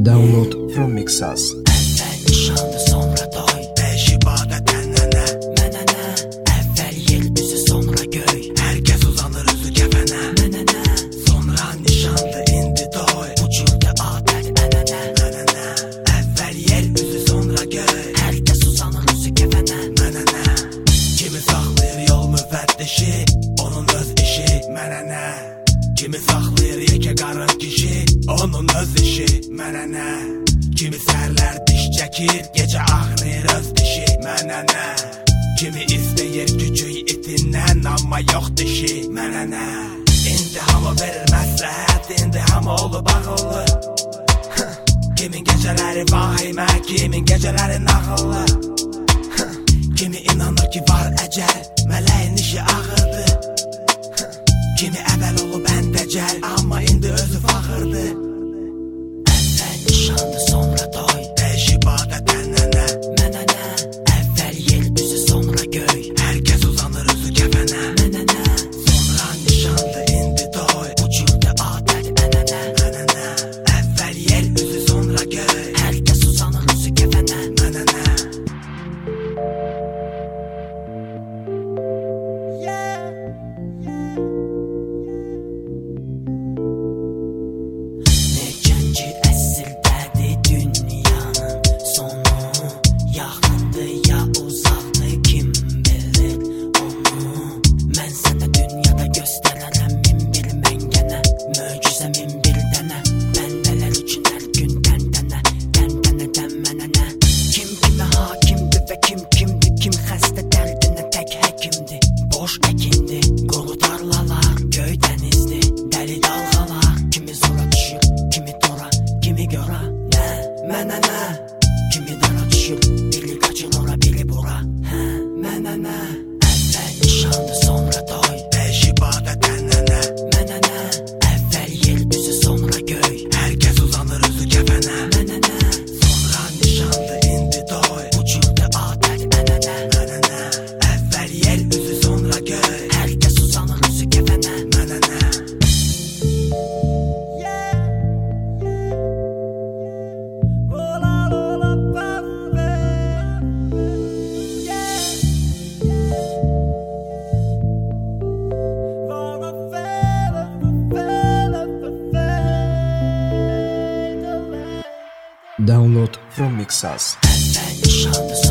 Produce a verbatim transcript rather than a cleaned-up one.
Download from Mixas. Evvel nişanlı sonra doy, beş ibadet ennene, menene. Evvel yer bizi sonra göy, herkes uzanır üzü kefene, menene. Sonra nişanlı indi doy, uçurdu adet enene, menene. Evvel yer bizi sonra göy, herkes uzanır üzü kefene, menene. Kimi saklayır yol müfettişi, onun öz işi, menene. Kimi saklayır yeke qarın kişi, onun öz işi, mənənə. Kimi sərlər diş çəkir, gecə ağrıyır öz dişi, mənənə. Kimi istəyir küçük itindən, amma yox dişi, mənənə. İndi hamı verir məsləhət, indi hamı olub ağıllı. Kimin gecələri vahimə, kimin gecələri nağıllı. Kimi inanır ki var əcəl, mələyin işi ağırdır. Kimi əvvəl olub əndəcəl, amma indi özü fağırdı. Evvel nişanlı sonra doy, beş ibadet ennene, menene. Evvel yer bizi sonra göy, herkes uzanır üzü kefene, menene. Sonra nişanlı indi doy, uçurdu adet enene, menene. Evvel yer bizi sonra göy, herkes uzanır üzü kefene, menene. Neçənci əsrdədir dünyanın sonu, yaxındı ya uzaqdı kim bilir onu. Mən sənə dünyada göstərərəm min bir məngənə, möcüzə min bir dənə. Bəndələr üçün hər gün təntənə, təntənədən mənənə. Kim kimə hakimdir və kim kimdir, kim xəstə dərdinə tək həkimdir. Boş əkindir, qolu tarlalar, göy dənizdir, dəli dalğalar. Kimi zora düşür, kimi tora, kimi göra, nə, mənə nə. Kimi dara düşür, biri qaçır ora, biri bura, hə, mənə nə. Evvel nişanlı sonra doy, beş ibadet ennene, mənənə. Evvel yer bizi sonra göy, herkes uzanır üzü kefene, mənənə. Sonra nişanlı indi doy, uçurdu adet enene, mənənə. Evvel yer bizi sonra göy, herkes uzanır üzü kefene, mənənə. Download from Mixas. Evvel nişanlı